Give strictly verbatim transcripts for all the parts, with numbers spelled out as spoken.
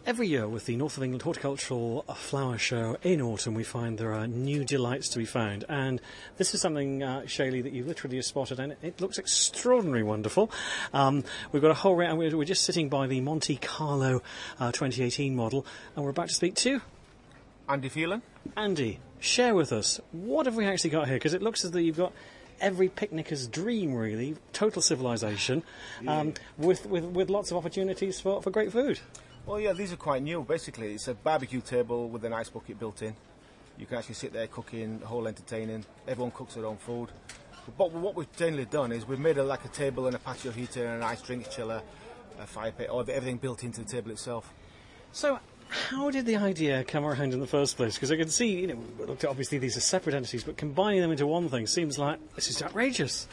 Every year with the North of England Horticultural Flower Show in autumn, we find there are new delights to be found. And this is something, uh, Shaylee, that you literally have spotted, and it looks extraordinarily wonderful. Um, we've got a whole round. We're, we're just sitting by the Monte Carlo uh, twenty eighteen model, and we're about to speak to Andy Phelan. Andy, share with us, what have we actually got here? Because it looks as though you've got every picnicker's dream, really, total civilization, um, yeah. with, with, with lots of opportunities for, for great food. Well, yeah, these are quite new. Basically, it's a barbecue table with an ice bucket built in. You can actually sit there cooking, the whole entertaining. Everyone cooks their own food. But what we've generally done is we've made a, like a table and a patio heater and an ice drink chiller, a fire pit, or everything built into the table itself. So, how did the idea come around in the first place? Because I can see, you know, we looked at obviously these are separate entities, but combining them into one thing seems like this is outrageous.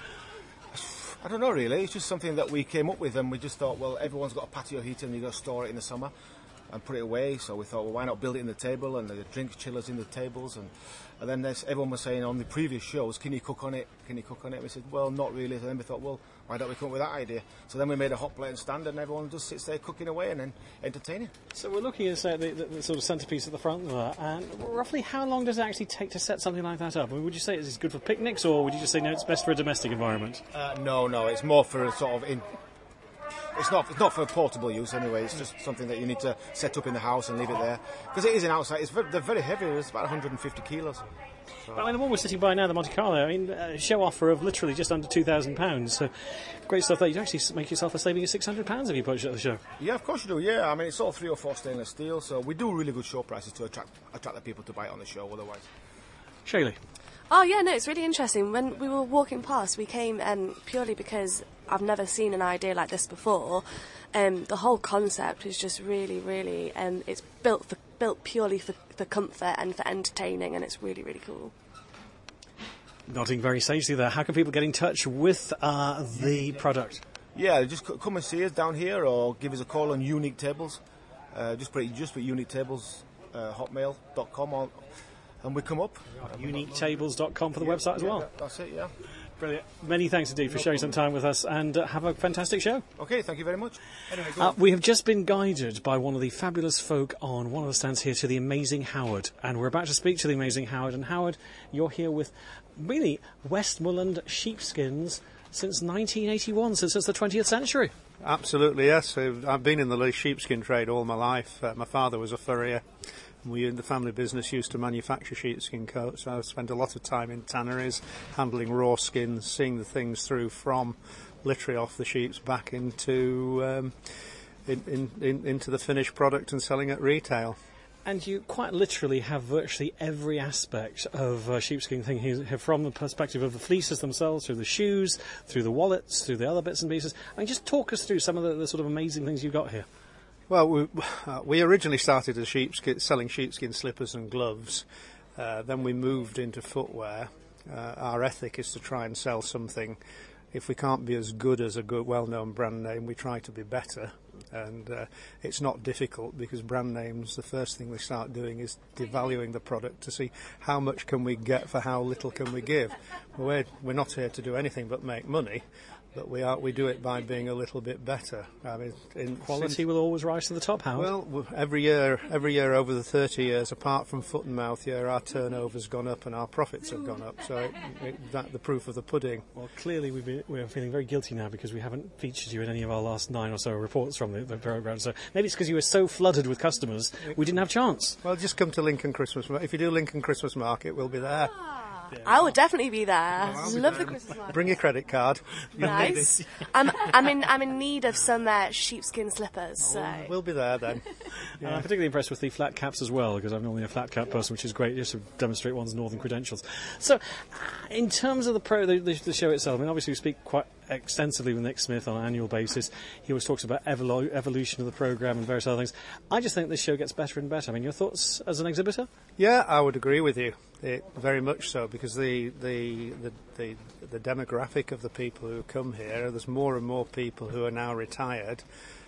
I don't know really, it's just something that we came up with, and we just thought, well, everyone's got a patio heater and you've got to store it in the summer and put it away, so we thought, well, why not build it in the table, and the drink chillers in the tables, and, and then there's, everyone was saying on the previous shows, can you cook on it, can you cook on it? And we said, well, not really. And then we thought, well, why don't we come up with that idea? So then we made a hot plate and stand, and everyone just sits there cooking away and then entertaining. So we're looking at uh, the, the, the sort of centrepiece at the front there, and roughly how long does it actually take to set something like that up? I mean, would you say it's good for picnics, or would you just say, no, it's best for a domestic environment? Uh, no, no, it's more for a sort of... in. It's not It's not for portable use anyway, it's just something that you need to set up in the house and leave it there. Because it is an outside, it's very, they're very heavy, it's about one hundred fifty kilos. So. I mean, the one we're sitting by now, the Monte Carlo, I mean, a show offer of literally just under two thousand pounds. So great stuff there. You'd actually make yourself a saving of six hundred pounds if you purchase at the show. Yeah, of course you do, yeah. I mean, it's all three or four stainless steel, so we do really good show prices to attract attract the people to buy it on the show otherwise. Shaylee. Oh, yeah, no, it's really interesting. When we were walking past, we came um, purely because I've never seen an idea like this before. Um, the whole concept is just really, really... Um, it's built for, built purely for, for comfort and for entertaining, and it's really, really cool. Nodding very sagely there. How can people get in touch with uh, the product? Yeah, just c- come and see us down here, or give us a call on Unique Tables. Uh, just put it, just put Unique Tables, uh, hotmail dot com on... And we come up. unique tables dot com for the yeah, website as yeah, well. That's it, yeah. Brilliant. Many thanks indeed for no sharing problem. some time with us, and uh, have a fantastic show. Okay, thank you very much. Anyway, uh, we have just been guided by one of the fabulous folk on one of the stands here to the amazing Howard, and we're about to speak to the amazing Howard. And Howard, you're here with really Westmoreland sheepskins since nineteen eighty-one, so since the twentieth century. Absolutely, yes. I've been in the sheepskin trade all my life. Uh, my father was a furrier. We in the family business used to manufacture sheepskin coats. I spent a lot of time in tanneries, handling raw skins, seeing the things through from literally off the sheeps back into um, in, in, in, into the finished product and selling at retail. And you quite literally have virtually every aspect of uh, sheepskin thing here, from the perspective of the fleeces themselves, through the shoes, through the wallets, through the other bits and pieces. I mean, just talk us through some of the, the sort of amazing things you've got here. Well, we, uh, we originally started as sheepskin, selling sheepskin slippers and gloves. Uh, then we moved into footwear. Uh, our ethic is to try and sell something. If we can't be as good as a good, well-known brand name, we try to be better. And uh, it's not difficult, because brand names, the first thing we start doing is devaluing the product to see how much can we get for how little can we give. We're, we're not here to do anything but make money. But we are we do it by being a little bit better. I mean, in quality since, will always rise to the top, Howard. Well, every year, every year over the thirty years, apart from foot and mouth year, our turnover's gone up and our profits have gone up. So it, it, that the proof of the pudding. Well, clearly we've been, we're feeling very guilty now because we haven't featured you in any of our last nine or so reports from the, the programme. So maybe it's because you were so flooded with customers, we didn't have a chance. Well, just come to Lincoln Christmas. If you do Lincoln Christmas Market, we'll be there. Yeah. I would definitely be there. Well, Love be the Christmas market. Bring your credit card. Nice. I'm, I'm in. I'm in need of some uh, sheepskin slippers. So Oh, we'll be there then. Yeah. And I'm particularly impressed with the flat caps as well, because I'm normally a flat cap person, which is great just to demonstrate one's northern credentials. So, in terms of the pro, the, the, the show itself, I mean, obviously we speak quite extensively with Nick Smith on an annual basis. He always talks about evolu- evolution of the programme and various other things. I just think this show gets better and better. I mean, your thoughts as an exhibitor? Yeah, I would agree with you. It, very much so, because the, the the, the the demographic of the people who come here, there's more and more people who are now retired,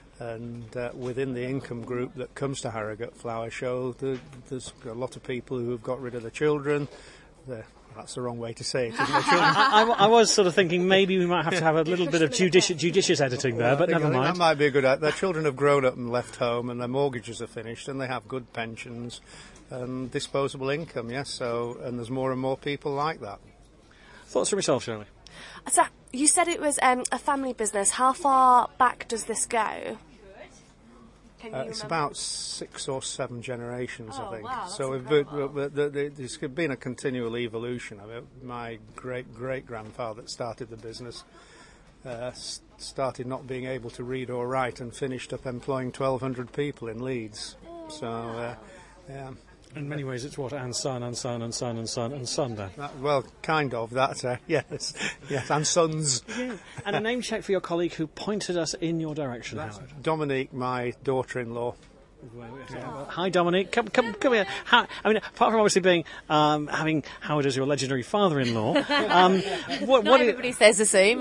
and uh, within the income group that comes to Harrogate Flower Show, the, there's a lot of people who have got rid of their children. They're That's the wrong way to say it, isn't it? Children, I, I, I was sort of thinking maybe we might have to have a little bit of judicious, judicious editing there, Well, I but think- never I think mind. That might be a good. Their children have grown up and left home, and their mortgages are finished, and they have good pensions and disposable income. Yes, so and there's more and more people like that. Thoughts from yourself, Shirley? So you said it was um, a family business. How far back does this go? Can you Uh, it's remember? about six or seven generations, Oh, I think. wow, that's so we've been, we- the, the, there's been a continual evolution of it. My great great grandfather that started the business uh, s- started not being able to read or write and finished up employing twelve hundred people in Leeds. So, uh, yeah. In many ways, it's what, and son, and son, and son, and son, and son, then. That, well, kind of. That, uh, yes, yes, and sons. And a name check for your colleague who pointed us in your direction, That's Howard. Dominique, my daughter-in-law. Well, hi, Dominic. Come, come, come here. How, I mean, apart from obviously being um, having Howard as your legendary father-in-law, um, what, Not what, everybody is, says the same.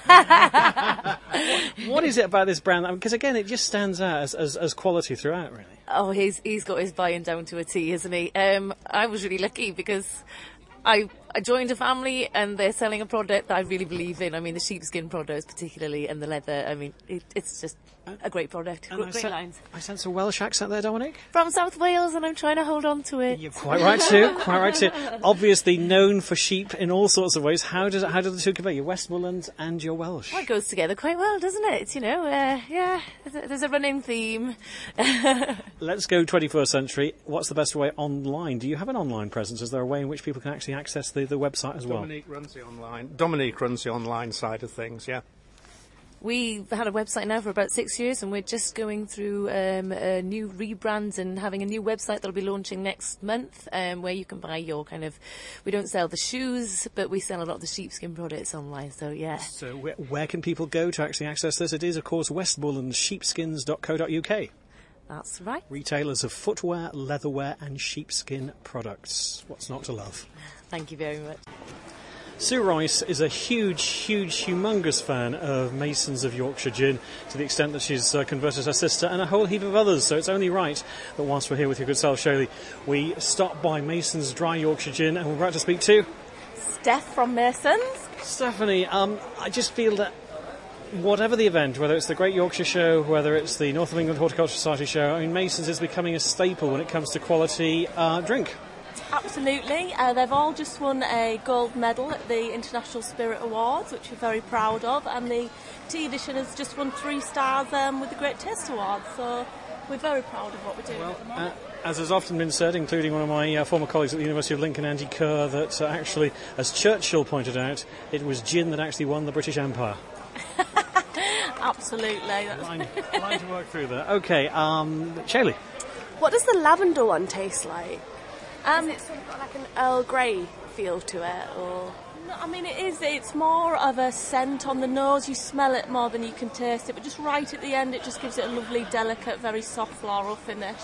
what is it about this brand? Because again, it just stands out as, as, as quality throughout, really. Oh, he's he's got his buy-in down to a T, isn't he? Um, I was really lucky because I I joined a family and they're selling a product that I really believe in. I mean, the sheepskin products particularly, and the leather. I mean, it, it's just a great product. And Great, I great sen- lines. I sense a Welsh accent there, Dominic. From South Wales, and I'm trying to hold on to it. You're quite right too. Quite right too. Obviously known for sheep in all sorts of ways. How does how do the two compare? Your Westmoreland and your Welsh. Well, it goes together quite well, doesn't it? You know, uh, yeah, there's a, there's a running theme. Let's go twenty-first century. What's the best way online? Do you have an online presence? Is there a way in which people can actually access the, the website as well? Dominique runs the online. Dominique runs the online side of things. Yeah. We've had a website now for about six years, and we're just going through um, a new rebrand and having a new website that'll be launching next month, um, where you can buy your kind of. We don't sell the shoes, but we sell a lot of the sheepskin products online. So yeah, So where, where can people go to actually access this? It is, of course, westmoreland sheepskins dot co dot uk. that's right. Retailers of footwear, leatherwear and sheepskin products. What's not to love? Thank you very much. Sue Royce is a huge, huge, humongous fan of Masons of Yorkshire Gin, to the extent that she's uh, converted her sister and a whole heap of others. So it's only right that whilst we're here with your good self, Shirley, we stop by Masons Dry Yorkshire Gin, and we're about to speak to Steph from Masons. Stephanie. Um, I just feel that whatever the event, whether it's the Great Yorkshire Show, whether it's the North of England Horticultural Society Show, I mean, Masons is becoming a staple when it comes to quality uh, drink. Absolutely. Uh, they've all just won a gold medal at the International Spirit Awards, which we're very proud of, and the tea edition has just won three stars um, with the Great Taste Awards, so we're very proud of what we're doing at the Uh, moment. as has often been said, including one of my uh, former colleagues at the University of Lincoln, Andy Kerr, that uh, actually, as Churchill pointed out, it was gin that actually won the British Empire. Absolutely. That's Line, line to work through there. Okay, um, Shirley. What does the lavender one taste like? Um, Has it sort of got like an Earl Grey feel to it, or...? No, I mean, it is. It's more of a scent on the nose. You smell it more than you can taste it, but just right at the end, it just gives it a lovely, delicate, very soft floral finish.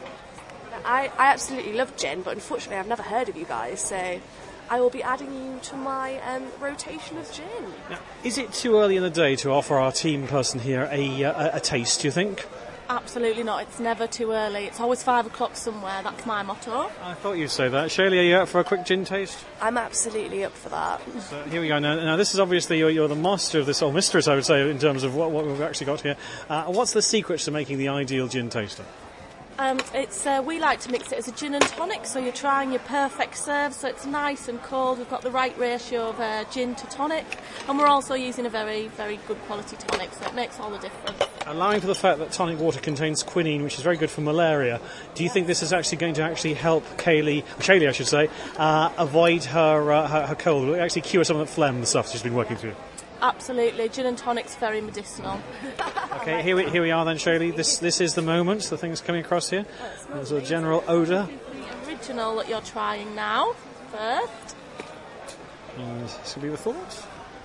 I, I absolutely love gin, but unfortunately I've never heard of you guys, so I will be adding you to my um, rotation of gin. Now, is it too early in the day to offer our team person here a, uh, a, a taste, do you think? Absolutely not. It's never too early. It's always five o'clock somewhere. That's my motto. I thought you'd say that. Shirley, are you out for a quick gin taste? I'm absolutely up for that. So here we go. Now, now this is obviously, you're, you're the master of this, or mistress, I would say, in terms of what, what we've actually got here. Uh, what's the secret to making the ideal gin taster? Um, it's uh, we like to mix it as a gin and tonic, so you're trying your perfect serve, so it's nice and cold. We've got the right ratio of uh, gin to tonic, and we're also using a very, very good quality tonic, so it makes all the difference. Allowing for the fact that tonic water contains quinine, which is very good for malaria, do you think this is actually going to actually help Kaylee, Shaylee I should say, uh, avoid her, uh, her her cold? Will it actually cure some of the phlegm and stuff she's been working through? Absolutely, gin and tonic's very medicinal. Okay, here we, here we are then, Shaylee. This this is the moment, the thing's coming across here. There's a general odour. The original that you're trying now, first. And this will be the thoughts.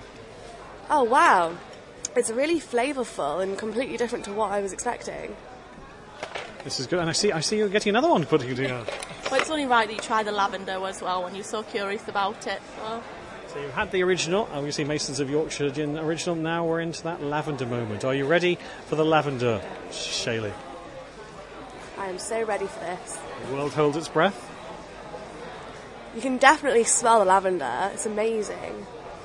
Oh wow, it's really flavourful and completely different to what I was expecting. This is good, and I see I see you're getting another one putting together. Well, it's only right that you try the lavender as well when you're so curious about it. So. So you've had the original, obviously Masons of Yorkshire Gin original. Now we're into that lavender moment. Are you ready for the lavender, Shaylee? I am so ready for this. The world holds its breath. You can definitely smell the lavender. It's amazing.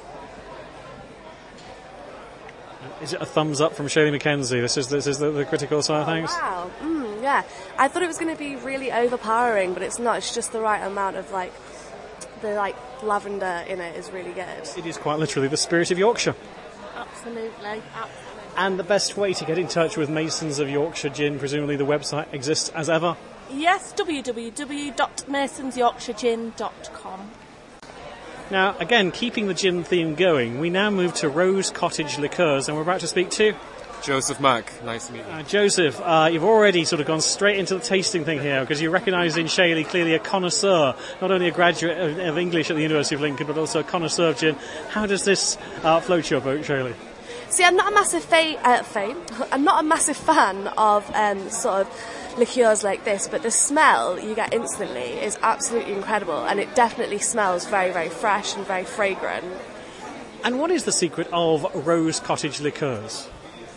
Is it a thumbs up from Shirley Mackenzie? This is this is the, the critical side of things. Wow. Mm, yeah. I thought it was going to be really overpowering, but it's not. It's just the right amount of like the like lavender in it is really good. It is quite literally the spirit of Yorkshire. Absolutely. Absolutely. And the best way to get in touch with Masons of Yorkshire Gin, presumably the website exists as ever. Yes, w w w dot masons yorkshire gin dot com. Now, again, keeping the gin theme going, we now move to Rose Cottage Liqueurs, and we're about to speak to Joseph Mack. Nice to meet you. Uh, Joseph, uh, you've already sort of gone straight into the tasting thing here, because you recognise in Shaley clearly a connoisseur, not only a graduate of, of English at the University of Lincoln, but also a connoisseur of gin. How does this uh, float your boat, Shaley? See, I'm not a massive fa- uh, fan. I'm not a massive fan of um, sort of liqueurs like this, but the smell you get instantly is absolutely incredible, and it definitely smells very, very fresh and very fragrant. And what is the secret of Rose Cottage Liqueurs?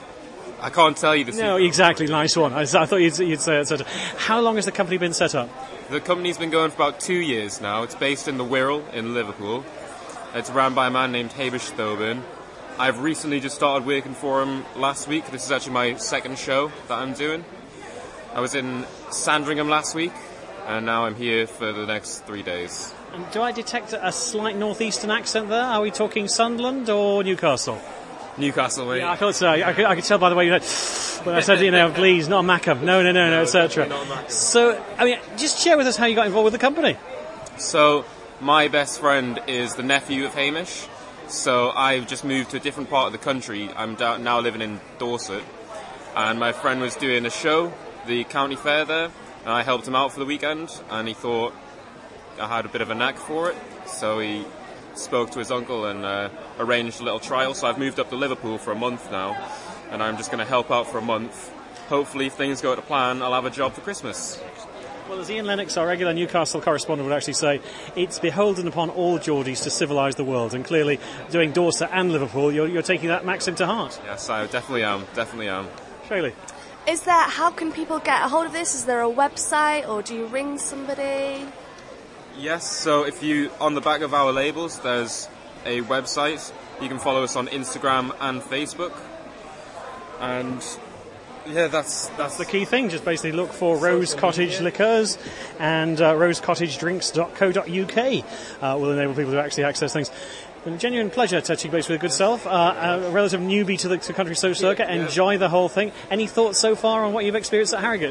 I can't tell you the secret. No, exactly. Nice one. I, I thought you'd, you'd say it. How long has the company been set up? The company's been going for about two years now. It's based in the Wirral in Liverpool. It's run by a man named Hamish Thoburn. I've recently just started working for him last week. This is actually my second show that I'm doing. I was in Sandringham last week, and now I'm here for the next three days. And do I detect a slight northeastern accent there? Are we talking Sunderland or Newcastle? Newcastle, mate. Yeah, I thought so. I could, I could tell by the way you know, when I said, you know, please, not a Mackham. No, no, no, no, et cetera. So, I mean, just share with us how you got involved with the company. So, my best friend is the nephew of Hamish. So, I've just moved to a different part of the country. I'm da- now living in Dorset. And my friend was doing a show, the county fair there, and I helped him out for the weekend, and he thought I had a bit of a knack for it. So, he spoke to his uncle and uh, arranged a little trial. So I've moved up to Liverpool for a month now, and I'm just going to help out for a month. Hopefully, if things go to plan, I'll have a job for Christmas. Well, as Ian Lennox, our regular Newcastle correspondent, would actually say, it's beholden upon all Geordies to civilise the world, and clearly doing Dorset and Liverpool, you're, you're taking that maxim to heart. Yes, I definitely am, definitely am. Shaylee? Is there, how can people get a hold of this? Is there a website, or do you ring somebody? Yes, so if you, on the back of our labels, there's a website. You can follow us on Instagram and Facebook. And yeah, that's that's, that's the key thing. Just basically look for Rose Cottage Liqueurs, and uh, rose cottage drinks dot co dot u k uh, will enable people to actually access things. Been a genuine pleasure touching base with a good self. Uh, a relative newbie to the to Country Soap Circuit. Yeah, yeah. Enjoy the whole thing. Any thoughts so far on what you've experienced at Harrogate?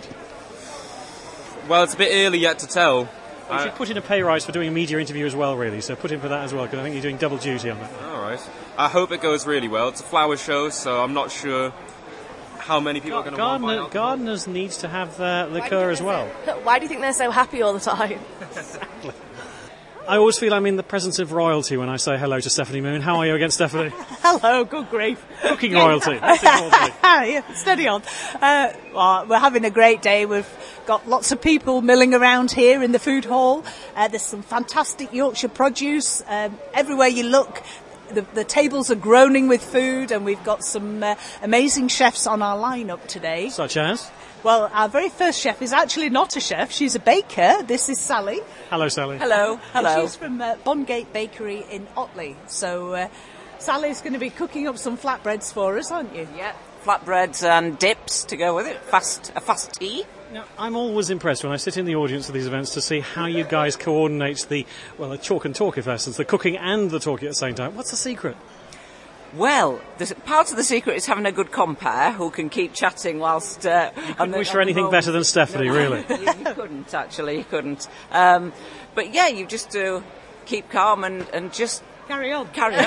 Well, it's a bit early yet to tell. You should put in a pay rise for doing a media interview as well, really. So put in for that as well, because I think you're doing double duty on that. All right. I hope it goes really well. It's a flower show, so I'm not sure how many people Gar- are going to Gardener, want Gardeners needs to have their liqueur as well. Why do you think they're so happy all the time? Exactly. I always feel I'm in the presence of royalty when I say hello to Stephanie Moon. How are you again, Stephanie? Hello, good grief. Cooking royalty. Yeah, steady on. Uh, well, we're having a great day. We've got lots of people milling around here in the food hall. Uh, there's some fantastic Yorkshire produce. Um, everywhere you look, the, the tables are groaning with food, and we've got some uh, amazing chefs on our lineup today. Such as? Well, our very first chef is actually not a chef. She's a baker. This is Sally. Hello, Sally. Hello. Hello. She's from uh, Bongate Bakery in Otley. So uh, Sally's going to be cooking up some flatbreads for us, aren't you? Yeah, flatbreads and dips to go with it. Fast, a fast tea. Now, I'm always impressed when I sit in the audience of these events to see how you guys coordinate the, well, the chalk and talk, in essence, the cooking and the talking at the same time. What's the secret? Well, the, part of the secret is having a good compere who can keep chatting whilst... Uh, you couldn't wish for anything better than Stephanie, no, really. you, you couldn't, actually, you couldn't. Um, but yeah, you just do keep calm and, and just... Carry on. Carry on.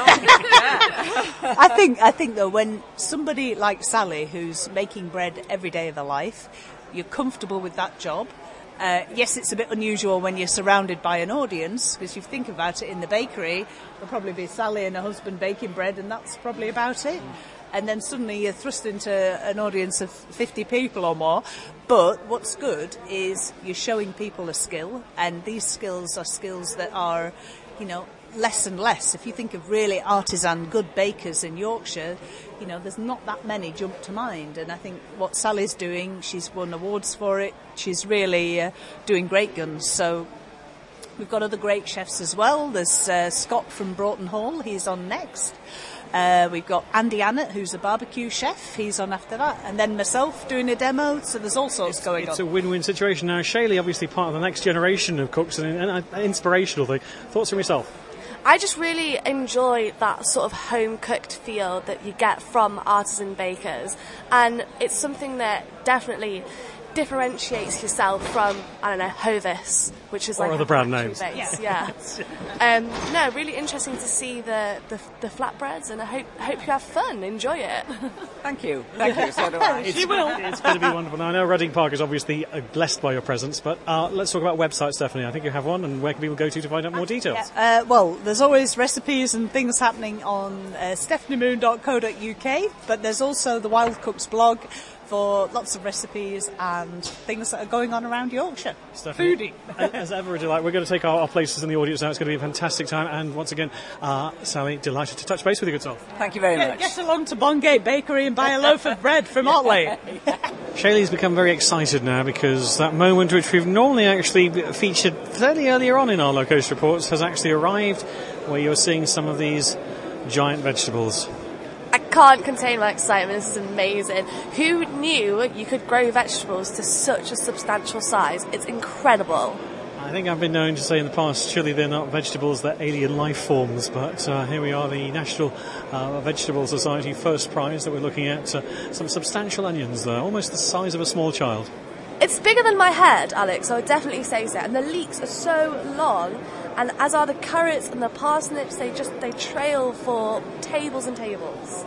Yeah. I think, I think, though, when somebody like Sally, who's making bread every day of their life, you're comfortable with that job. Uh, yes, it's a bit unusual when you're surrounded by an audience, because you think about it, in the bakery, there'll probably be Sally and her husband baking bread, and that's probably about it. Mm. And then suddenly you're thrust into an audience of fifty people or more. But what's good is you're showing people a skill, and these skills are skills that are, you know, less and less. If you think of really artisan good bakers in Yorkshire, you know, there's not that many jump to mind. And I think what Sally's doing, she's won awards for it. She's really uh, doing great guns. So We've got other great chefs as well. There's uh, Scott from Broughton Hall. He's on next. Uh, we've got Andy Annett, who's a barbecue chef. He's on after that. And then myself doing a demo. So there's all sorts it's, going it's on. It's a win-win situation. Now, Shaylee, obviously part of the next generation of cooks and an inspirational thing. Thoughts from yourself? I just really enjoy that sort of home-cooked feel that you get from artisan bakers. And it's something that definitely differentiates yourself from, I don't know, Hovis, which is or like other a brand names. Base. Yeah. um, no, really interesting to see the, the, the flatbreads, and I hope hope you have fun, enjoy it. Thank you, thank you. So do I. It's, it's going to be wonderful. Now, I know Reading Park is obviously uh, blessed by your presence, but uh, let's talk about websites, Stephanie. I think you have one, and where can people go to to find out more details? Yeah. Uh, well, there's always recipes and things happening on uh, stephanie moon dot co dot uk, but there's also the Wild Cooks blog for lots of recipes and things that are going on around Yorkshire. Stephanie, foodie. As ever, a delight. We're going to take our, our places in the audience now. It's going to be a fantastic time. And once again, uh, Sally, delighted to touch base with you, good self. Thank you very Get, much. get along to Bongate Bakery and buy a loaf of bread from Otley. Shaylee's become very excited now because that moment which we've normally actually featured fairly earlier on in our Low Coast reports has actually arrived, where you're seeing some of these giant vegetables. I can't contain my excitement. This is amazing. Who knew you could grow vegetables to such a substantial size? It's incredible. I think I've been known to say in the past, surely they're not vegetables, they're alien life forms. But uh, here we are, the National uh, Vegetable Society first prize that we're looking at. Uh, some substantial onions there, almost the size of a small child. It's bigger than my head, Alex, I would definitely say so. And the leeks are so long, and as are the carrots and the parsnips. They just they trail for tables and tables.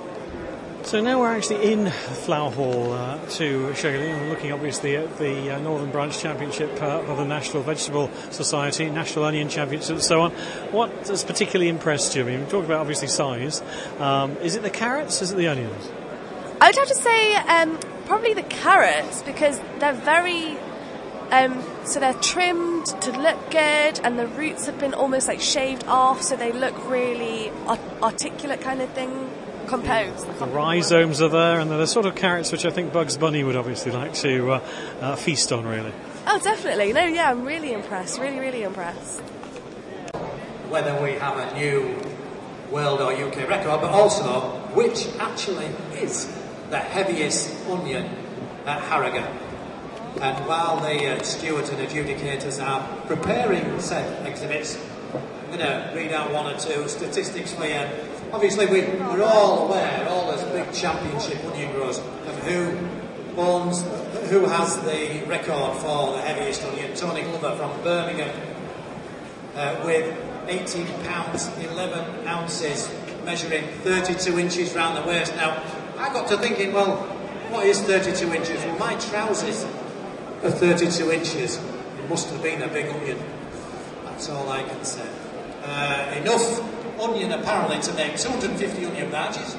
So now we're actually in Flower Hall uh, to Shaylee, looking obviously at the uh, Northern Branch Championship uh, of the National Vegetable Society, National Onion Championship and so on. What has particularly impressed you? I mean, we talked about obviously size. Um, is it the carrots? Is it the onions? I would have to say um, probably the carrots, because they're very... Um, so they're trimmed to look good, and the roots have been almost like shaved off, so they look really art- articulate kind of thing, composed. The rhizomes are there, and they're the sort of carrots which I think Bugs Bunny would obviously like to uh, uh, feast on, really. Oh, definitely. No, yeah, I'm really impressed, really, really impressed. Whether we have a new world or U K record, but also which actually is the heaviest onion at Harrogate. And while the uh, stewards and adjudicators are preparing said exhibits, I'm going to read out one or two statistics for you. Obviously, we, we're all aware, all those big championship onion growers, of who owns, who has the record for the heaviest onion. Tony Glover from Birmingham, uh, with eighteen pounds eleven ounces, measuring thirty-two inches round the waist. Now, I got to thinking, well, what is thirty-two inches? Well, my trousers are thirty-two inches. It must have been a big onion. That's all I can say. Uh, enough onion apparently to make two hundred fifty onion barges.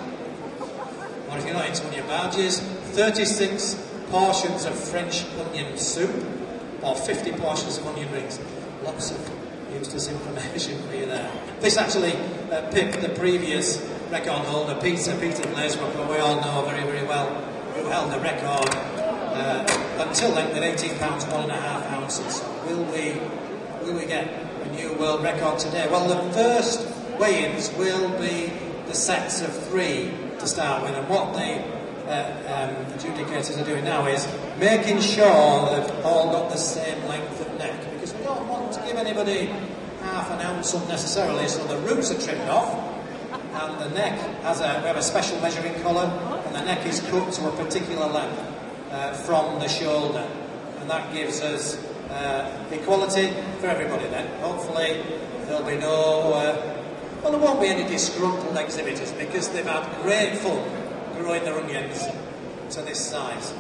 Or if you're not into onion barges, thirty-six portions of French onion soup, or fifty portions of onion rings. Lots of useless information for you there. This actually uh, picked the previous record holder, Peter, Peter Blaisbrook, who we all know very, very well, who held the record uh, until then with eighteen pounds, one and a half ounces. Will we, will we get a new world record today? Well, the first weigh-ins will be the sets of three to start with, and what the uh, um, adjudicators are doing now is making sure they've all got the same length of neck, because we don't want to give anybody half an ounce unnecessarily, so the roots are trimmed off, and the neck has a, we have a special measuring collar, and the neck is cut to a particular length uh, from the shoulder, and that gives us uh, equality for everybody then. Hopefully there'll be no, uh, well there won't be any disgruntled exhibitors, because they've had great fun growing their onions to this size.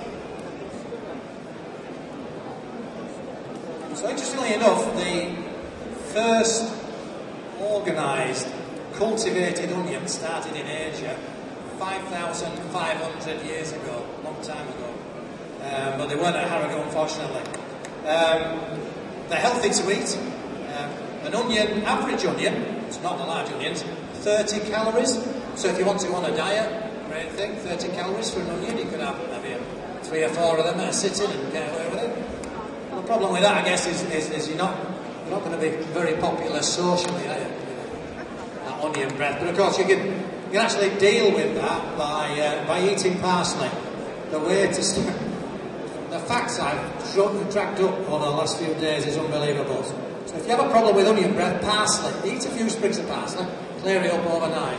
So interestingly enough, the first organised cultivated onion started in Asia five thousand five hundred years ago, a long time ago. Um, but they weren't at Harrogate, unfortunately. Um, they're healthy to eat. Um, an onion, average onion, it's not the large onions, thirty calories. So if you want to go on a diet, great thing, thirty calories for an onion, you could have maybe three or four of them at a sitting and get away with it. Well, the problem with that, I guess, is, is, is you're not you're not going to be very popular socially, are you? That onion bread. But of course, you can you can actually deal with that by uh, by eating parsley. The way to st- the facts I've dra- dragged up over the last few days is unbelievable. So if you have a problem with onion bread, parsley, eat a few sprigs of parsley, clear it up overnight.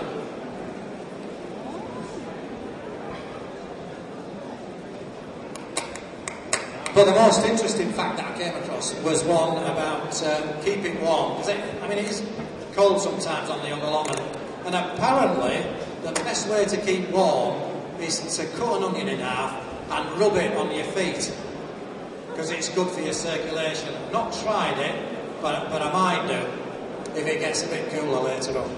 But the most interesting fact that I came across was one about um, keeping warm. It, I mean, it is cold sometimes on the Younger Longman, and apparently the best way to keep warm is to cut an onion in half and rub it on your feet, because it's good for your circulation. I've not tried it, but, but I might do if it gets a bit cooler later on.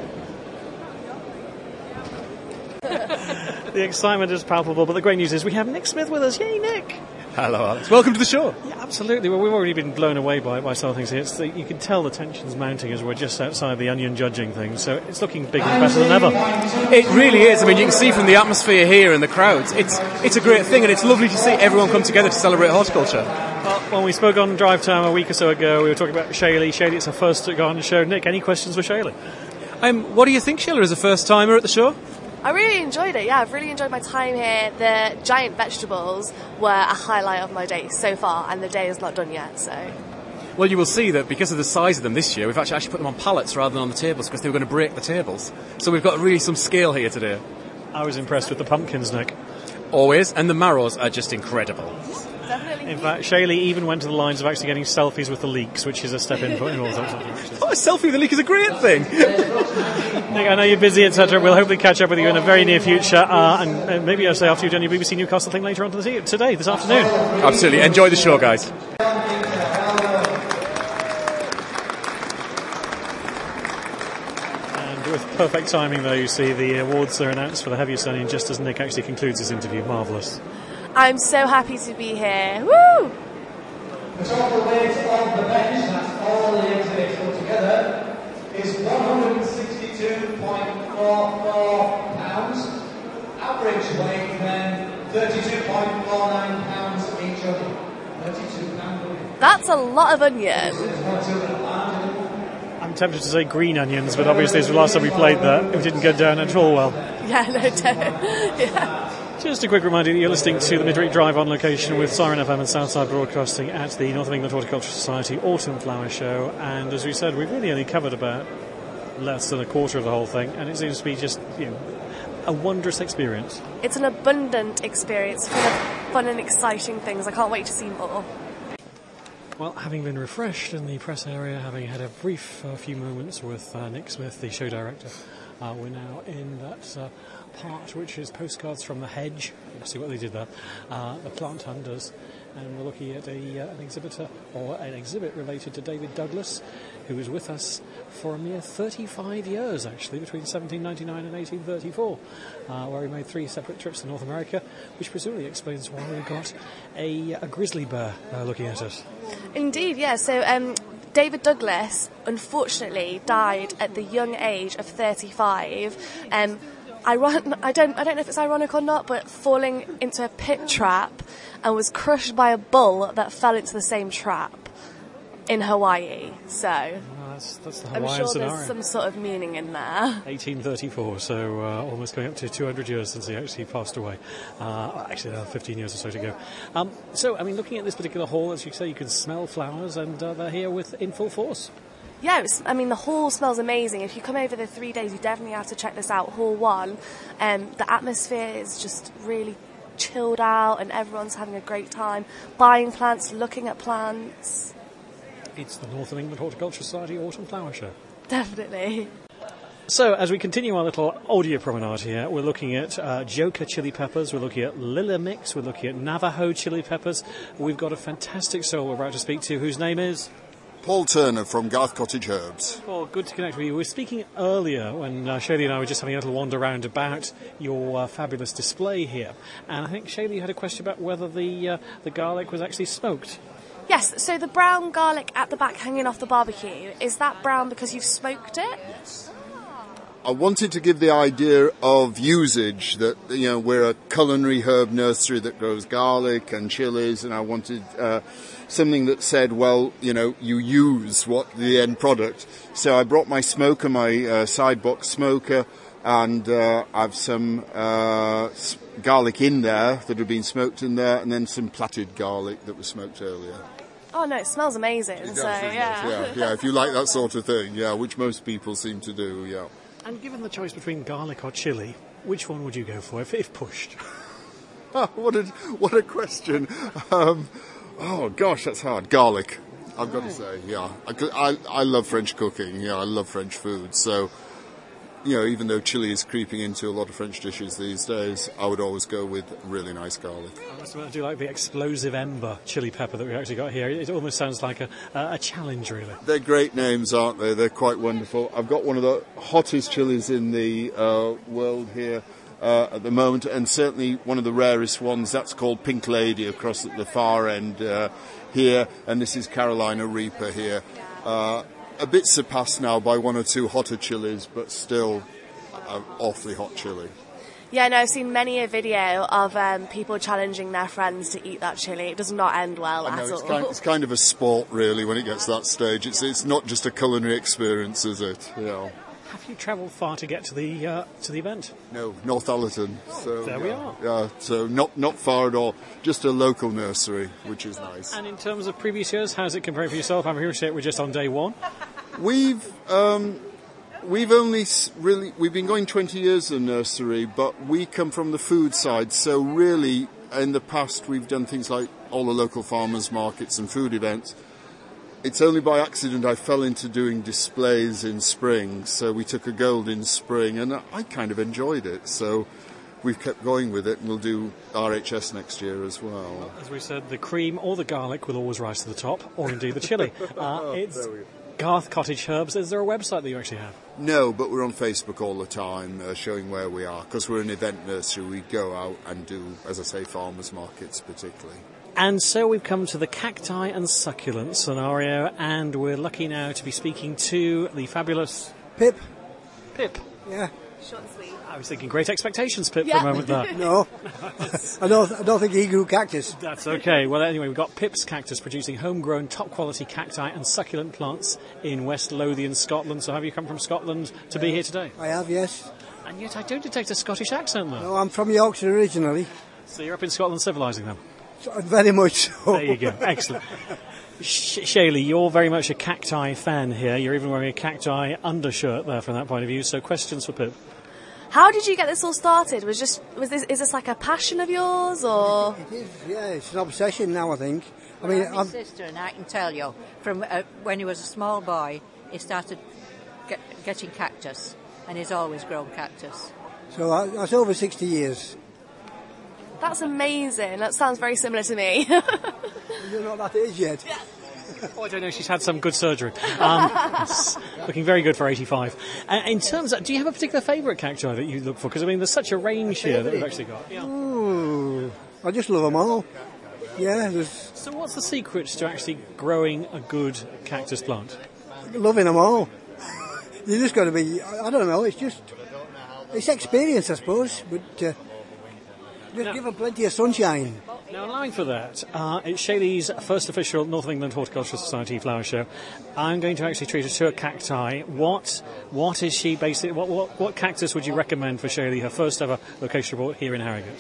The excitement is palpable, but the great news is we have Nick Smith with us. Yay, Nick! Hello, Alex. Welcome to the show. Yeah, absolutely. Well, we've already been blown away by, by some things here. It's the, you can tell the tension's mounting as we're just outside the onion judging thing, so it's looking bigger and better than ever. It really is. I mean, you can see from the atmosphere here and the crowds, it's it's a great thing, and it's lovely to see everyone come together to celebrate horticulture. Well, when we spoke on Drive Time a week or so ago, we were talking about Shaylee. Shaylee, it's her first to go on the show. Nick, any questions for Shaylee? Um, what do you think, Sheila, as a first-timer at the show? I really enjoyed it, yeah, I've really enjoyed my time here. The giant vegetables were a highlight of my day so far, and the day is not done yet, so... Well, you will see that because of the size of them this year, we've actually, actually put them on pallets rather than on the tables, because they were going to break the tables. So we've got really some scale here today. I was impressed with the pumpkins, Nick. Always, and the marrows are just incredible. Definitely. In fact, Shaylee even went to the lines of actually getting selfies with the leeks, which is a step in, in all sorts of directions. Oh, a selfie with the leek is a great thing! Nick, I know you're busy, et cetera. We'll hopefully catch up with you in a very near future, uh, and uh, maybe I'll say after you've done your B B C Newcastle thing later on today, today, this afternoon. Absolutely. Enjoy the show, guys. And with perfect timing, though, you see the awards are announced for the heaviest onion just as Nick actually concludes his interview. Marvellous. I'm so happy to be here. Woo! The total weight of the bench, that's all the exhibits put together, is one hundred sixty-two point four four pounds. Average weight then thirty-two point four nine pounds each onion. thirty-two pounds. That's a lot of onion. I'm tempted to say green onions, but obviously as the last time we played that, it didn't go down at all well. Yeah, no, don't. Yeah. Just a quick reminder that you're listening to the Midweek Drive on location with Siren F M and Southside Broadcasting at the North of England Horticultural Society Autumn Flower Show. And as we said, we've really only covered about less than a quarter of the whole thing, and it seems to be just, you know, a wondrous experience. It's an abundant experience full of fun and exciting things. I can't wait to see more. Well, having been refreshed in the press area, having had a brief uh, few moments with uh, Nick Smith, the show director, uh, we're now in that uh, part which is postcards from the hedge. Let's see what they did there. Uh, the plant hunters, and we're looking at a, uh, an exhibitor or an exhibit related to David Douglas, who was with us for a mere thirty-five years, actually, between seventeen ninety-nine and eighteen thirty-four, uh, where he made three separate trips to North America, which presumably explains why we've got a, a grizzly bear uh, looking at us. Indeed, yeah. So um, David Douglas, unfortunately, died at the young age of thirty-five. Um, Iron- I don't I don't know if it's ironic or not, but falling into a pit trap and was crushed by a bull that fell into the same trap in Hawaii. So well, that's, that's the Hawaiian I'm sure scenario. there's some sort of meaning in there. eighteen thirty-four, so uh, almost going up to two hundred years since he actually passed away. Uh, actually, there are fifteen years or so to go. Um, so, I mean, looking at this particular hall, as you say, you can smell flowers, and uh, they're here with in full force. Yeah, it's, I mean, the hall smells amazing. If you come over the three days, you definitely have to check this out. Hall one, um, the atmosphere is just really chilled out, and everyone's having a great time buying plants, looking at plants. It's the North of England Horticultural Society Autumn Flower Show. Definitely. So, as we continue our little audio promenade here, we're looking at uh, Joker chili peppers, we're looking at Lilla Mix, we're looking at Navajo chili peppers. We've got a fantastic soul we're about to speak to, whose name is Paul Turner from Garth Cottage Herbs. Well, good to connect with you. We were speaking earlier when uh, Shaylee and I were just having a little wander around about your uh, fabulous display here. And I think Shaylee had a question about whether the uh, the garlic was actually smoked. Yes, so the brown garlic at the back hanging off the barbecue, is that brown because you've smoked it? Yes. I wanted to give the idea of usage, that, you know, we're a culinary herb nursery that grows garlic and chilies, and I wanted uh, something that said, well, you know, you use what the end product. So I brought my smoker, my uh, side box smoker, and uh, I've some uh, garlic in there that had been smoked in there, and then some platted garlic that was smoked earlier. Oh no, it smells amazing. It does, so doesn't it? yeah. yeah, yeah. If you like that sort of thing, yeah, which most people seem to do, yeah. And given the choice between garlic or chili, which one would you go for if, if pushed? Oh, what a what a question. Um, oh gosh, that's hard. Garlic, I've got to say, yeah. I, I, I love French cooking. Yeah, I love French food. So, you know, even though chili is creeping into a lot of French dishes these days, I would always go with really nice garlic. I must admit, I do like the explosive ember chili pepper that we've actually got here. It almost sounds like a, a challenge, really. They're great names, aren't they? They're quite wonderful. I've got one of the hottest chilies in the uh, world here uh, at the moment, and certainly one of the rarest ones. That's called Pink Lady across at the far end uh, here, and this is Carolina Reaper here. Uh, a bit surpassed now by one or two hotter chilies, but still an awfully hot chili. Yeah, no, I've seen many a video of um, people challenging their friends to eat that chili. It does not end well I know, at it's all. kind, it's kind of a sport, really, when it gets to that stage. It's it's not just a culinary experience, is it? Yeah. Have you travelled far to get to the uh, to the event? No, Northallerton. So there yeah, we are. Yeah, so not not far at all. Just a local nursery, which is nice. And in terms of previous years, how's it compared for yourself? I'm here to say we're just on day one. We've um, we've only really we've been going twenty years in nursery, but we come from the food side. So really, in the past, we've done things like all the local farmers markets and food events. It's only by accident I fell into doing displays in spring. So we took a gold in spring, and I kind of enjoyed it. So we've kept going with it, and we'll do R H S next year as well. As we said, the cream or the garlic will always rise to the top, or indeed the chili. Uh, it's Garth Cottage Herbs. Is there a website that you actually have? No, but we're on Facebook all the time, uh, showing where we are, because we're an event nursery. We go out and do, as I say, farmers markets particularly. And so we've come to the cacti and succulent scenario, and we're lucky now to be speaking to the fabulous Pip. Pip. Yeah. Short and sweet. I was thinking great expectations, Pip, Yeah. for a moment there. No, I don't. I don't think he grew cactus. That's okay. Well, anyway, we've got Pip's Cactus producing homegrown, top-quality cacti and succulent plants in West Lothian, Scotland. So have you come from Scotland to be here today? I have, yes. And yet I don't detect a Scottish accent, though. No, I'm from Yorkshire originally. So you're up in Scotland civilising them? So, very much so. There you go. Excellent. Sh- Shaylee, you're very much a cacti fan here. You're even wearing a cacti undershirt there from that point of view. So questions for Pip. How did you get this all started? Was just was this is this like a passion of yours, or? It is, yeah, it's an obsession now, I think. I mean, my I'm, sister, and I can tell you, from uh, when he was a small boy, he started get, getting cactus, and he's always grown cactus. so I, that's over sixty years. That's amazing. That sounds very similar to me. You're not that age yet. Oh, I don't know. She's had some good surgery. Um, it's looking very good for eighty-five. Uh, in terms of, do you have a particular favourite cacti that you look for? Because, I mean, there's such a range here that we've actually got. Yeah. Ooh, I just love them all. Yeah, there's So what's the secret to actually growing a good cactus plant? loving them all. You just got to be. I, I don't know. It's just it's experience, I suppose. But uh, just No. give them plenty of sunshine. Now, allowing for that, uh, it's Shaylee's first official North of England Horticultural Society flower show. I'm going to actually treat her to a cacti. What what is she basically? What, what what cactus would you recommend for Shaylee, her first ever location report here in Harrogate?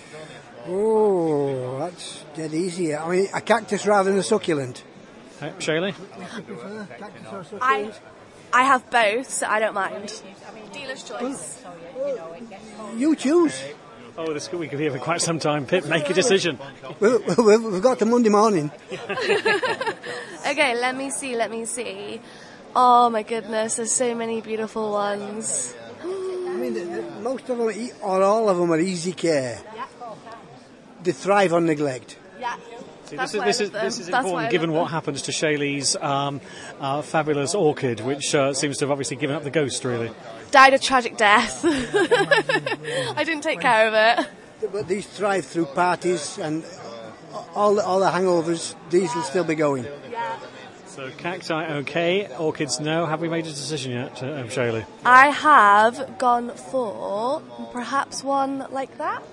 Oh, that's dead easy. I mean, a cactus rather than a succulent. Uh, Shaylee? Cactus or succulent? I I have both, so I don't mind. Dealer's choice. You choose. Oh, this we could be here for quite some time. Pip, make a decision. We- we- We've got to Monday morning. Okay, let me see. Let me see. Oh my goodness, there's so many beautiful ones. I mean, the, the, most of them, e- or all of them, are easy care. They thrive on neglect. Yeah. See, That's this is why I this is love them. this is That's why I important love given them. what happens to Shaylee's um, uh, fabulous orchid, which uh, seems to have obviously given up the ghost, really. Died a tragic death. I didn't take care of it. But these thrive through parties and all the, all the hangovers. These will still be going. Yeah. So cacti okay, orchids no. Have we made a decision yet, uh, um, Shaylee? I have gone for perhaps one like that.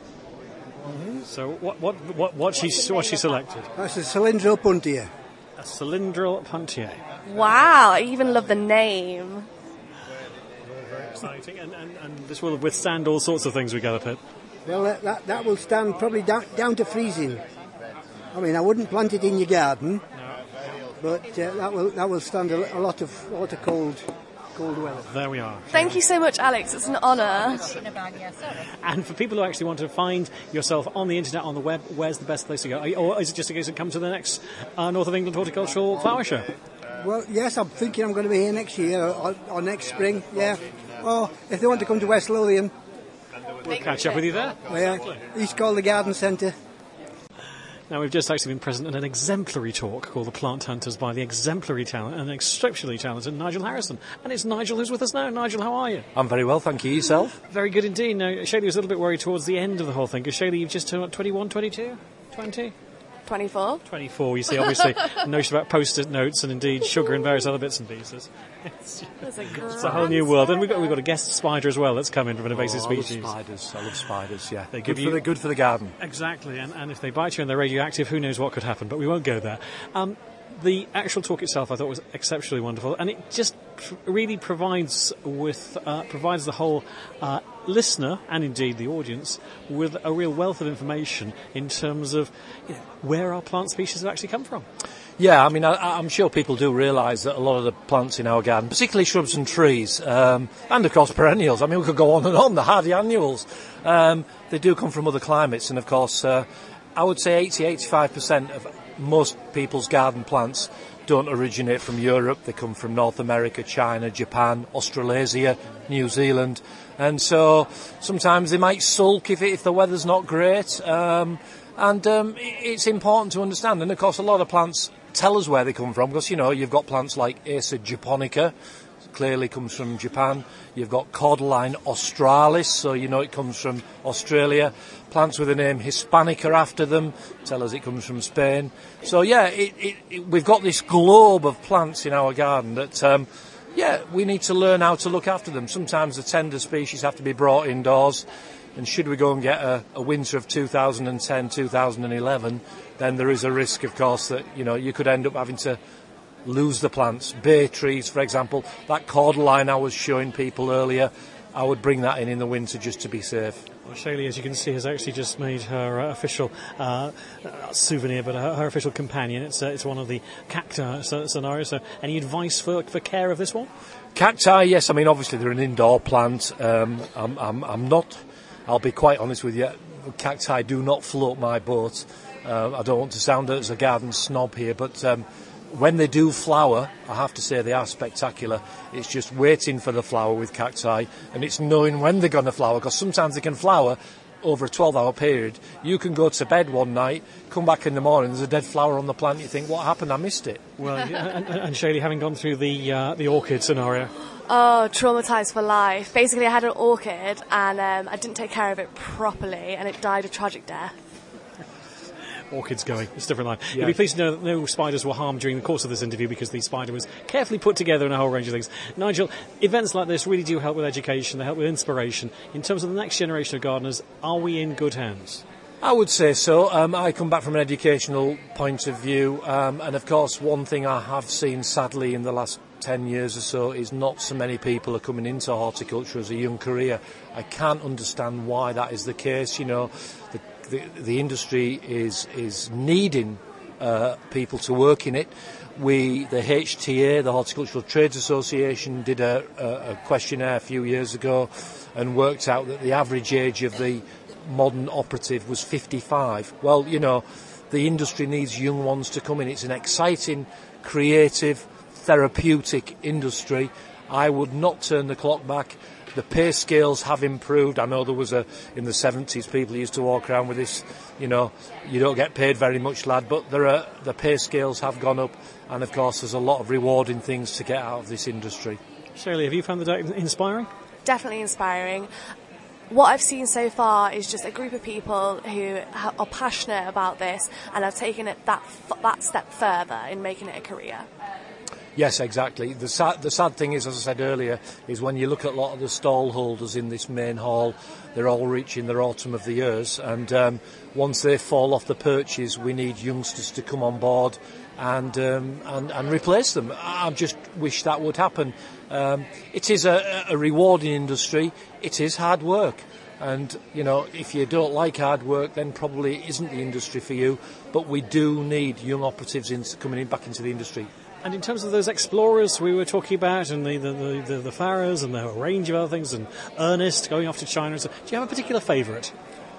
So what what what what she what she selected? That's a cylindral puntier. A cylindral puntier. Wow, I even love the name. Very exciting, and, and, and this will withstand all sorts of things we gather, Pip. Well, that, that, that will stand probably down, down to freezing. I mean, I wouldn't plant it in your garden, but uh, that will that will stand a, a lot of a lot of cold cold weather. There we are. Thank you so much, Alex. It's an honour. And for people who actually want to find yourself on the internet, on the web, where's the best place to go? Are you- Or is it just a case of come to the next uh, North of England Horticultural Flower Show? Well, yes, I'm thinking I'm going to be here next year or, or next spring. Yeah. Or if they want to come to West Lothian, We'll catch up with you there. yeah, East Calder Garden Centre. Now, we've just actually been present at an exemplary talk called The Plant Hunters by the exemplary talent and exceptionally talented Nigel Harrison. And it's Nigel who's with us now. Nigel, how are you? I'm very well, thank you. Yourself? Very good indeed. Now, Shaylee was a little bit worried towards the end of the whole thing, because Shaylee, you've just turned what, twenty-one, twenty-two, twenty? twenty-four. twenty-four, you see, obviously, a notion about post-it notes and indeed sugar and various other bits and pieces. It's, That's a it's a whole new world. And we've got, we've got a guest spider as well that's come in from an invasive oh, I love species. spiders. I love spiders, yeah. They good, give for you- the, good for the garden. Exactly, and, and if they bite you and they're radioactive, who knows what could happen, but we won't go there. Um, the actual talk itself I thought was exceptionally wonderful, and it just pr- really provides with uh, provides the whole uh, listener, and indeed the audience, with a real wealth of information in terms of you know, where our plant species have actually come from. Yeah, I mean, I, I'm sure people do realise that a lot of the plants in our garden, particularly shrubs and trees, um, and of course perennials, I mean, we could go on and on, the hardy annuals, um, they do come from other climates, and of course, uh, I would say eighty to eighty-five percent of most people's garden plants don't originate from Europe. They come from North America, China, Japan, Australasia, New Zealand. And so sometimes they might sulk if, it, if the weather's not great. Um, and um, it, it's important to understand. And of course, a lot of plants tell us where they come from, because, you know, you've got plants like Acer japonica, clearly comes from Japan. You've got Cordyline australis, so you know it comes from Australia. Plants with the name Hispanica after them tell us it comes from Spain. So yeah, it, it, it, we've got this globe of plants in our garden that, um, yeah, we need to learn how to look after them. Sometimes the tender species have to be brought indoors, and should we go and get a, a winter of two thousand ten, two thousand eleven, then there is a risk, of course, that, you know, you could end up having to lose the plants. Bay trees, for example, that cordyline I was showing people earlier, I would bring that in in the winter just to be safe. Well, Shaylee, as you can see, has actually just made her uh, official uh, uh, souvenir, but her, her official companion. It's uh, it's one of the cacti so, scenarios. So, any advice for for care of this one? Cacti, yes. I mean, obviously they're an indoor plant. Um, I'm, I'm, I'm not. I'll be quite honest with you. Cacti do not float my boat. Uh, I don't want to sound as a garden snob here, but um, when they do flower, I have to say they are spectacular. It's just waiting for the flower with cacti, and it's knowing when they're going to flower, because sometimes they can flower over a twelve-hour period. You can go to bed one night, come back in the morning, there's a dead flower on the plant, you think, what happened? I missed it. Well, yeah, and, and Shaylee, having gone through the uh, the orchid scenario. Oh, traumatised for life. Basically, I had an orchid and um, I didn't take care of it properly and it died a tragic death. Orchids going. It's a different line. Yeah. You'll be pleased to know that no spiders were harmed during the course of this interview, because the spider was carefully put together in a whole range of things. Nigel, events like this really do help with education, they help with inspiration. In terms of the next generation of gardeners, are we in good hands? I would say so. Um, I come back from an educational point of view, um, and of course one thing I have seen sadly in the last ten years or so is not so many people are coming into horticulture as a young career. I can't understand why that is the case. You know, the the, the industry is is needing uh, people to work in it. We, the H T A, the Horticultural Trades Association, did a, a, a questionnaire a few years ago and worked out that the average age of the modern operative was fifty-five. Well, you know, the industry needs young ones to come in. It's an exciting, creative, therapeutic industry. I would not turn the clock back. The pay scales have improved. I know there was a, in the seventies, people used to walk around with this, you know, you don't get paid very much, lad, but there are, the pay scales have gone up, and of course there's a lot of rewarding things to get out of this industry. Shaylee, have you found the day inspiring? Definitely inspiring. what I've seen so far is just a group of people who ha- are passionate about this and have taken it that f- that step further in making it a career. Yes, exactly. The sad, the sad thing is, as I said earlier, is when you look at a lot of the stall holders in this main hall, they're all reaching their autumn of the years, and um, once they fall off the perches, we need youngsters to come on board and um, and, and replace them. I just wish that would happen. Um, it is a, a rewarding industry. It is hard work. And, you know, if you don't like hard work, then probably it isn't the industry for you. But we do need young operatives in, coming in back into the industry. And in terms of those explorers we were talking about, and the the, the, the, the Farahs, and the range of other things, and Ernest going off to China, so, do you have a particular favourite?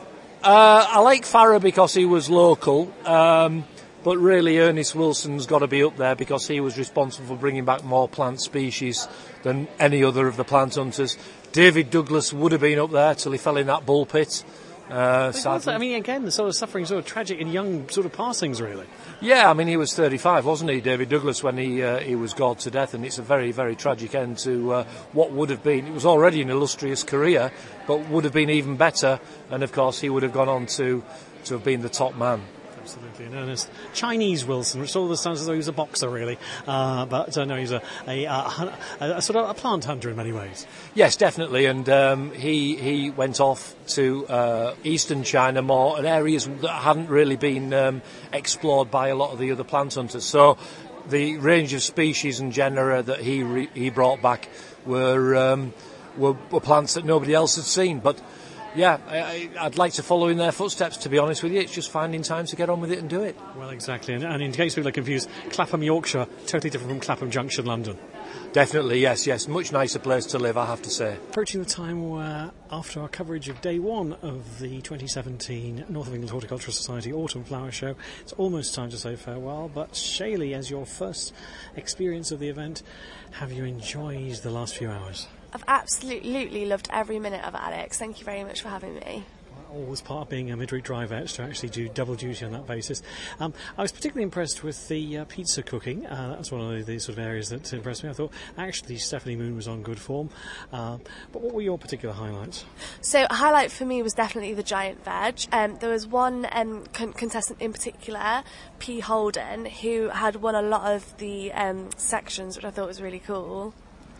Uh, I like Farah because he was local, um, but really Ernest Wilson's got to be up there because he was responsible for bringing back more plant species than any other of the plant hunters. David Douglas would have been up there till he fell in that bull pit. Uh, I mean, again, the sort of suffering, sort of tragic and young sort of passings, really. Yeah, I mean, he was thirty-five, wasn't he, David Douglas, when he uh, he was gored to death, and it's a very, very tragic end to uh, what would have been. It was already an illustrious career, but would have been even better, and of course he would have gone on to, to have been the top man. Absolutely, in earnest. Chinese Wilson, which all of sounds as though he was a boxer, really. Uh, but uh, no, he's a, a, a, a sort of a plant hunter in many ways. Yes, definitely. And um, he he went off to uh, eastern China more, and areas that hadn't really been um, explored by a lot of the other plant hunters. So the range of species and genera that he re- he brought back were, um, were were plants that nobody else had seen. But yeah, I, I'd like to follow in their footsteps, to be honest with you. It's just finding time to get on with it and do it. Well, exactly. And, and in case people are confused, Clapham, Yorkshire, totally different from Clapham Junction, London. Definitely, yes, yes. Much nicer place to live, I have to say. Approaching the time where, after our coverage of day one of the twenty seventeen North of England Horticultural Society Autumn Flower Show, it's almost time to say farewell. But Shaylee, as your first experience of the event, have you enjoyed the last few hours? I've absolutely loved every minute of it, Alex. Thank you very much for having me. Always part of being a midweek drive-out to actually do double duty on that basis. Um, I was particularly impressed with the uh, pizza cooking. Uh, that was one of the, the sort of areas that impressed me. I thought actually Stephanie Moon was on good form. Uh, but what were your particular highlights? So a highlight for me was definitely the giant veg. Um, there was one um, con- contestant in particular, P. Holden, who had won a lot of the um, sections, which I thought was really cool.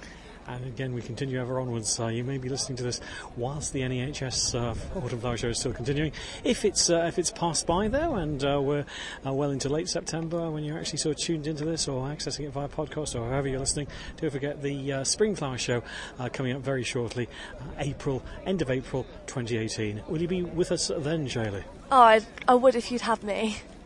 And again, we continue ever onwards. Uh, you may be listening to this whilst the N E H S uh, Autumn Flower Show is still continuing. If it's uh, if it's passed by, though, and uh, we're uh, well into late September, when you're actually sort of tuned into this or accessing it via podcast or however you're listening, don't forget the uh, Spring Flower Show uh, coming up very shortly, uh, April, end of April twenty eighteen. Will you be with us then, Shaylee? Oh, I, I would if you'd have me.